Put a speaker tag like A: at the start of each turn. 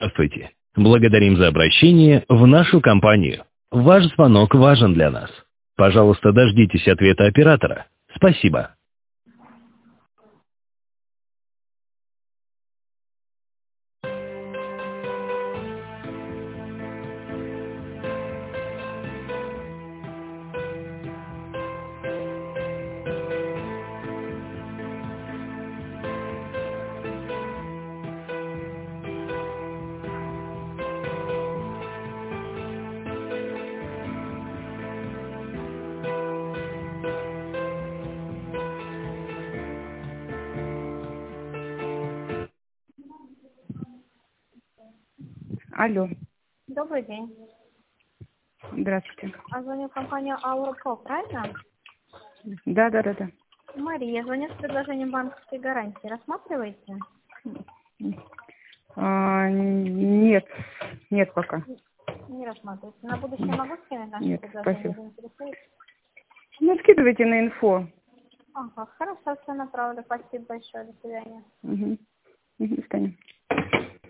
A: Здравствуйте. Благодарим за обращение в нашу компанию. Ваш звонок важен для нас. Пожалуйста, дождитесь ответа оператора. Спасибо.
B: Алло,
C: Добрый день.
B: здравствуйте.
C: Звоню в компанию Ауропро, правильно?
B: Да.
C: Мария, я звоню с предложением банковской гарантии. Рассматриваете?
B: Нет пока.
C: Не рассматриваете. На будущее могу скинуть наше
B: Нет,
C: предложение?
B: спасибо.
C: Вы интересуетесь?
B: Ну, скидывайте на инфо.
C: Ага, хорошо, все направлю. Спасибо большое. До свидания.
B: Угу. До свидания.